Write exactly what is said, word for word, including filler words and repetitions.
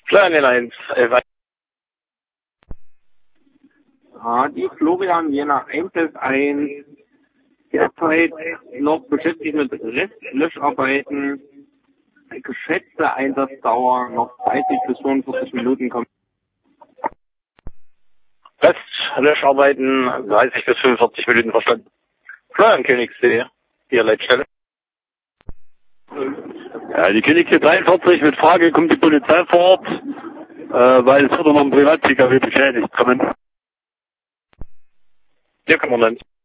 Florian eins, elf. Ah, die Florian Jena eins eins derzeit noch beschäftigt mit Restlöscharbeiten. Geschätzte Einsatzdauer noch dreißig bis fünfundvierzig Minuten kommt. Restlöscharbeiten dreißig bis fünfundvierzig Minuten verstanden. Florian Königssee, hier Leitstelle. Ja, die Königssee dreiundvierzig mit Frage, kommt die Polizei vor Ort, äh, weil es wird noch ein Privat-P K W beschädigt kommen. Hier kommen wir dann.